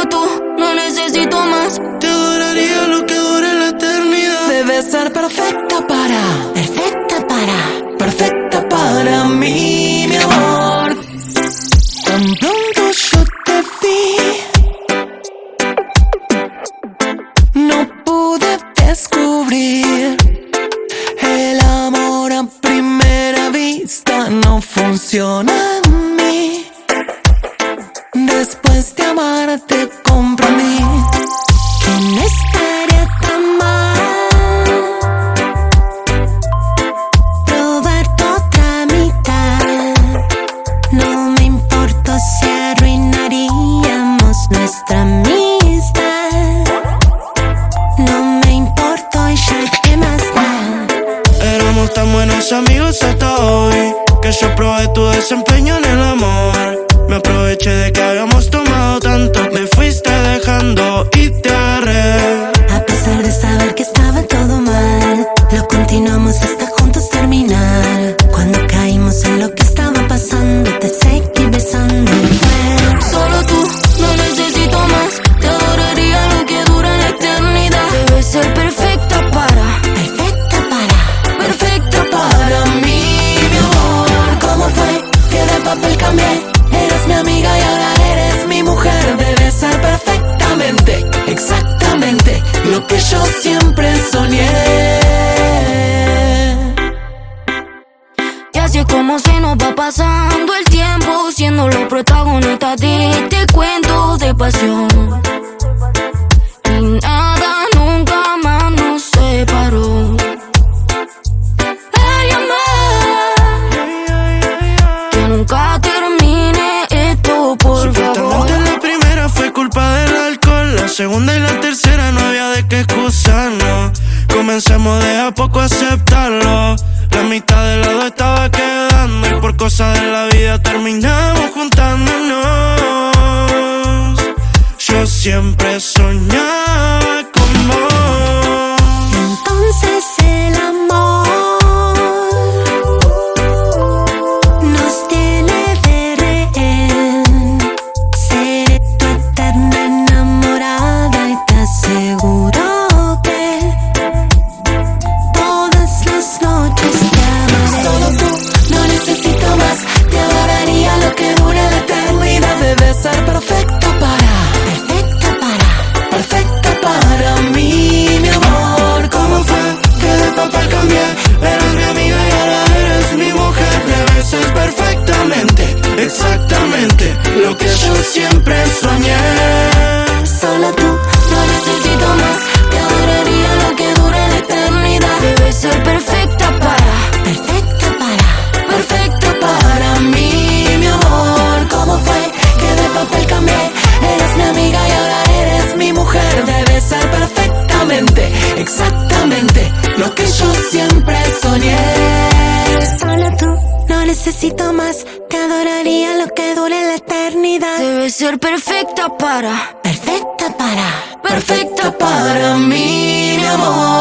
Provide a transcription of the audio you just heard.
Solo tú, no necesito más. Te adoraría lo que dure la eternidad. Debes ser perfecta para mí, mi amor. Tan pronto yo te vi, no pude descubrir el amor a primera vista. No funciona en mí. Después de amarte comprendí que no estaría tan mal probar tu otra mitad. No me importó si arruinaríamos nuestra amistad. No me importó y ya que más da. Éramos tan buenos amigos hasta hoy que yo probé tu desempeño en el amor. Me aproveché de que habíamos tomado tanto. Me fuiste dejando y te agarré. A pesar de saber que estaba todo mal, lo continuamos hasta juntos terminar. Cuando caímos en lo que estaba pasando, te seguí besando y fue Solo tú, no necesito más. Te adoraría lo que dura la eternidad. Debes ser perfecta para mí, mi amor. ¿Cómo fue que de papel cambié? Eres mi amiga y ahora eres mi mujer. Debes ser perfectamente, exactamente lo que yo siempre soñé. Y así es como se nos va pasando el tiempo, siendo los protagonistas de este cuento de pasión. Y nada nunca más nos separó. Ay, amor, que nunca termine esto, por favor. Supuestamente la primera fue culpa del alcohol. La segunda y la tercera no había de qué excusarnos. Comencemos de a poco a aceptarlo. La mitad del lado estaba quedando y por cosas de la vida terminamos juntándonos. Yo siempre soñaba con vos. Entonces el amor nos tiene de rehén. Seré tu eterna enamorada y te aseguro que todas las noches te amaré. Solo tú, no necesito más. Te adoraría lo que dure la eternidad. Debes ser perfecta para mí, mi amor. ¿Cómo fue que de papel cambié? Eres mi amiga y ahora eres mi mujer. Debes ser perfectamente, exactamente lo que yo siempre soñé. Solo tú, no necesito más. Te adoraría lo que dure la eternidad. Debes ser perfecta para mí, mi amor. ¿Cómo fue que de papel cambié? Eres mi amiga y ahora eres mi mujer. Debes ser perfectamente, exactamente lo que yo siempre soñé. Solo tú, no necesito más. Te adoraría lo que dure la eternidad. Debes ser perfecta para Perfecta para mí, mi amor.